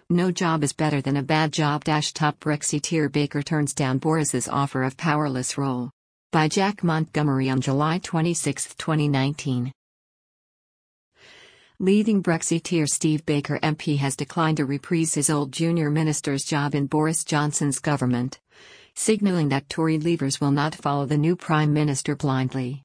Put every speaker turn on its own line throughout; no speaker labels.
No job is better than a bad job. Top Brexiteer Baker turns down Boris's offer of powerless role. By Jack Montgomery on July 26, 2019. Leading Brexiteer Steve Baker MP has declined to reprise his old junior minister's job in Boris Johnson's government, signalling that Tory leavers will not follow the new Prime Minister blindly.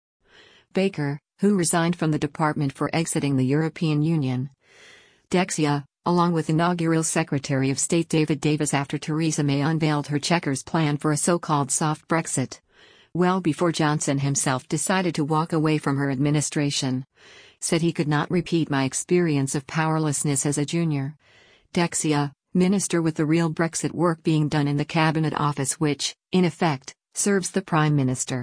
Baker, who resigned from the department for exiting the European Union, Dexia, along with inaugural Secretary of State David Davis after Theresa May unveiled her Chequers plan for a so-called soft Brexit, well before Johnson himself decided to walk away from her administration, said he could not repeat my experience of powerlessness as a junior Dexia minister with the real Brexit work being done in the Cabinet Office which, in effect, serves the Prime Minister.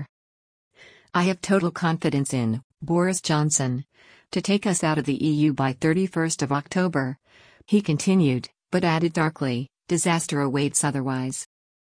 I have total confidence in Boris Johnson to take us out of the EU by 31st of October, he continued, but added darkly, disaster awaits otherwise.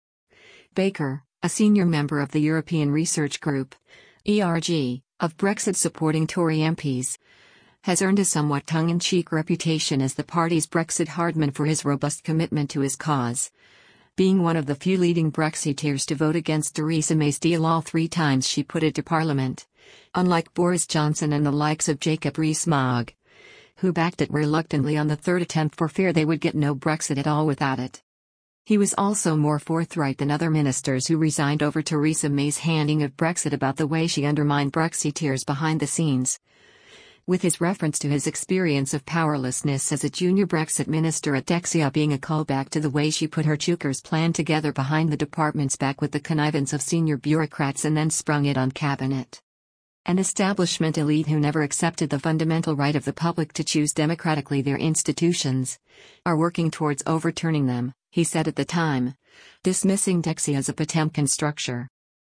Baker, a senior member of the European Research Group, ERG, of Brexit-supporting Tory MPs, has earned a somewhat tongue-in-cheek reputation as the party's Brexit hardman for his robust commitment to his cause, being one of the few leading Brexiteers to vote against Theresa May's deal all 3 times she put it to Parliament, unlike Boris Johnson and the likes of Jacob Rees-Mogg, who backed it reluctantly on the 3rd attempt for fear they would get no Brexit at all without it. He was also more forthright than other ministers who resigned over Theresa May's handing of Brexit about the way she undermined Brexiteers behind the scenes. With his reference to his experience of powerlessness as a junior Brexit minister at Dexia being a callback to the way she put her Chequers plan together behind the department's back with the connivance of senior bureaucrats and then sprung it on cabinet. An establishment elite who never accepted the fundamental right of the public to choose democratically their institutions, are working towards overturning them, he said at the time, dismissing Dexia as a Potemkin structure.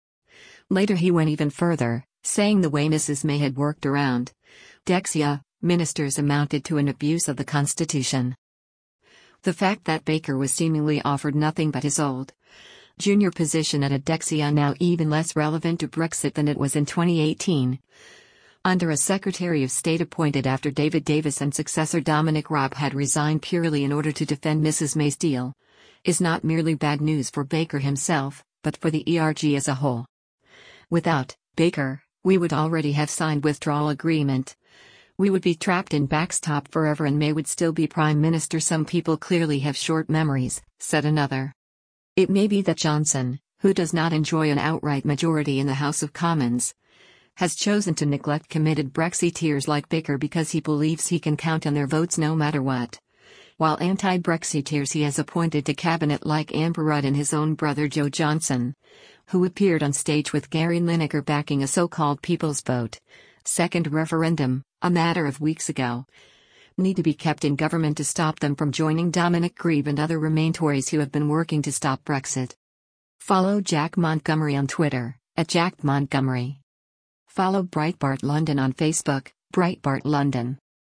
Later he went even further, saying the way Mrs. May had worked around Dexia ministers amounted to an abuse of the Constitution. The fact that Baker was seemingly offered nothing but his old junior position at a Dexia now even less relevant to Brexit than it was in 2018. Under a Secretary of State appointed after David Davis and successor Dominic Raab had resigned purely in order to defend Mrs. May's deal, is not merely bad news for Baker himself, but for the ERG as a whole. Without Baker, we would already have signed withdrawal agreement. We would be trapped in backstop forever and May would still be Prime Minister. Some people clearly have short memories, said another. It may be that Johnson, who does not enjoy an outright majority in the House of Commons, has chosen to neglect committed Brexiteers like Baker because he believes he can count on their votes no matter what. While anti-Brexiteers he has appointed to cabinet like Amber Rudd and his own brother Joe Johnson, who appeared on stage with Gary Lineker backing a so-called People's Vote second referendum, a matter of weeks ago, need to be kept in government to stop them from joining Dominic Grieve and other Remain Tories who have been working to stop Brexit. Follow Jack Montgomery on Twitter, @JackMontgomery. Follow Breitbart London on Facebook, Breitbart London.